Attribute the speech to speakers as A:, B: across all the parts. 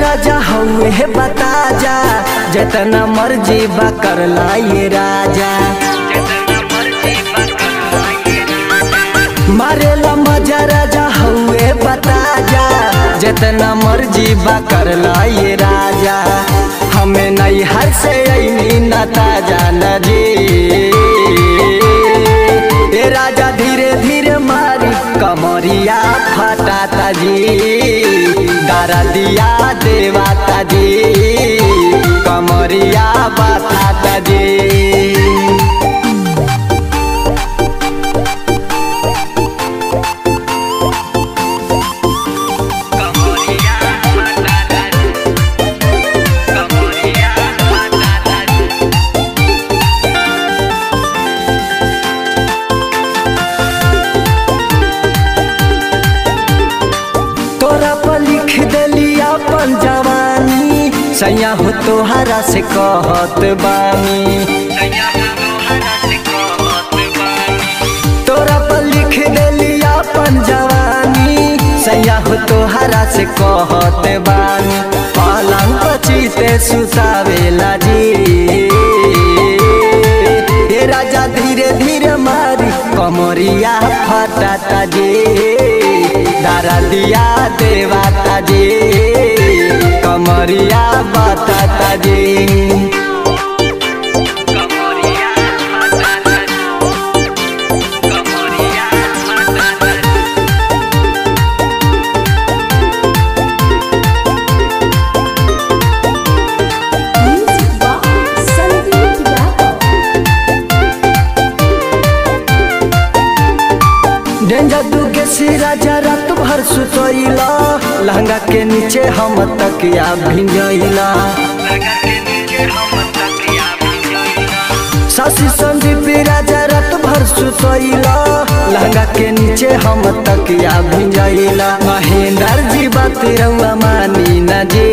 A: राजा हउए है बता जा, जितना मर्जी बा कर ला ये राजा। मारेला मजा राजा हउए बता जा, जितना मर्जी बा कर ला ये राजा। हमें नहीं हर से ऐनी न ताजा न जी, ए राजा धीरे धीरे मारी कमरिया फटाता जी, दारा दिया देवाता जी, कमरिया बताता जी। लिख दिली अपन जवानी, सैया हो तोहरा से कहत बानी। तोरा पर लिख दिली अपन जवानी, सैया हो तोहरा से कहत बानी। पलंग पचीते सुतावेला जी, ए राजा धीरे धीरे मारी कमरिया फटाता जी, दारा दिया देवाता जी, कमरिया बताता जी। डेंजर दुगे सी राजा रात भर सुतोइला, लहंगा के नीचे हम तकिया भिंजइला। सासी संदीप राजा रात भर सुतोइला, लहंगा के नीचे हम तकिया भिंजइला। महेंद्र जी बात रउआ मानी न जी,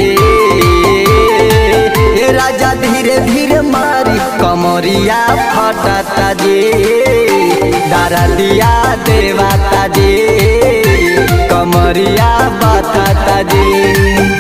A: ए राजा धीरे धीरे मारी कमरिया फटाता जी, दारा दिया देवाता जी, कमरिया बताता जी।